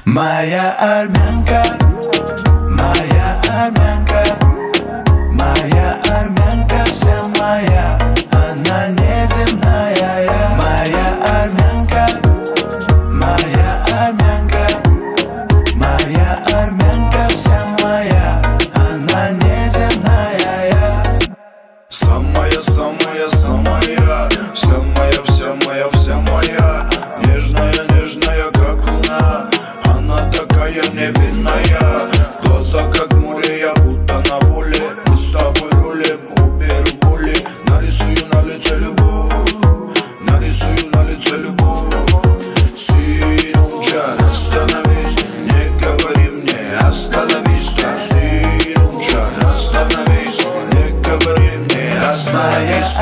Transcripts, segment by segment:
Моя армянка, моя армянка, моя армянка вся моя, она неземная. Моя армянка, моя армянка, моя армянка вся моя, она неземная. Самая, самая, самая, вся моя, вся моя, вся моя, нежная, нежная, как луна. Она такая невинная, глаза как море, я будто на воле. Мы с тобой рулем, уберу боли, нарисую на лице любовь, нарисую на лице любовь. Сирунча, остановись, не говори мне, остановись. Сирунча, остановись, не говори мне, остановись.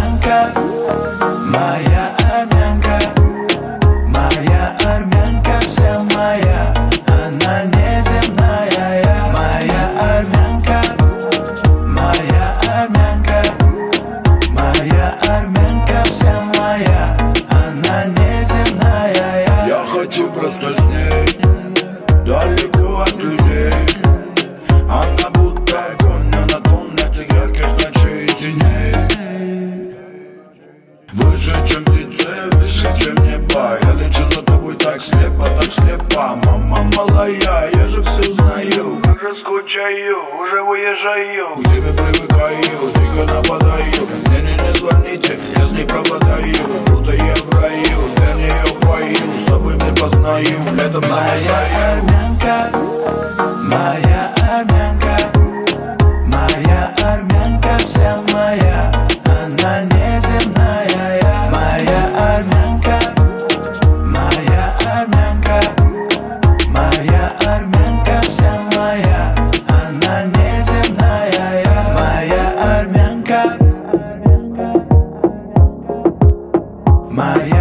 Моя армянка, моя армянка вся моя, она неземная. Моя армянка, моя армянка, моя армянка вся моя, она неземная. Я хочу просто с ней, далеко от людей. Она будто огонь, на тон этих ярких ночей и теней. Выше, чем птицы, выше, чем небо. Я лечу за тобой так слепо, так слепо. Мама малая, я же все знаю. Уже скучаю, уже уезжаю. К тебе привыкаю, дико нападаю. Мне не звоните, я с ней пропадаю. Будто я в раю, для нее пою. С тобой мне познаю, летом замерзаю. Моя армянка, моя армянка вся моя, она неземная. Моя армянка, моя армянка, моя армянка вся моя, она неземная. Моя армянка, моя